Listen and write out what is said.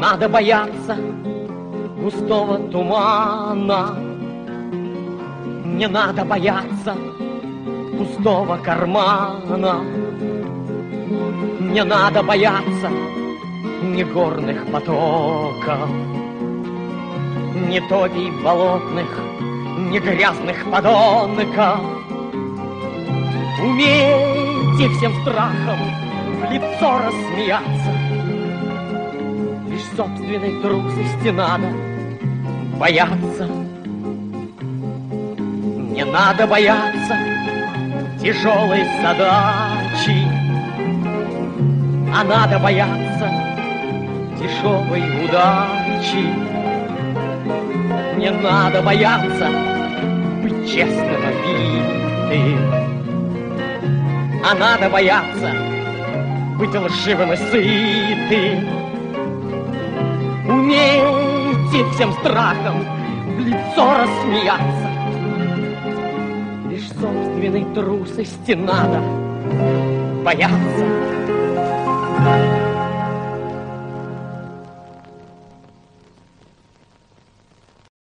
надо бояться густого тумана, не надо бояться пустого кармана, не надо бояться ни горных потоков, ни топий болотных, ни грязных подонков. Умейте всем страхом в лицо рассмеяться, лишь собственной трусости надо бояться. Не надо бояться тяжелой задачи, а надо бояться дешевой удачи. Не надо бояться быть честно набитым, а надо бояться быть лживым и сытым. Умейте всем страхом в лицо рассмеяться, лишь собственной трусости надо бояться.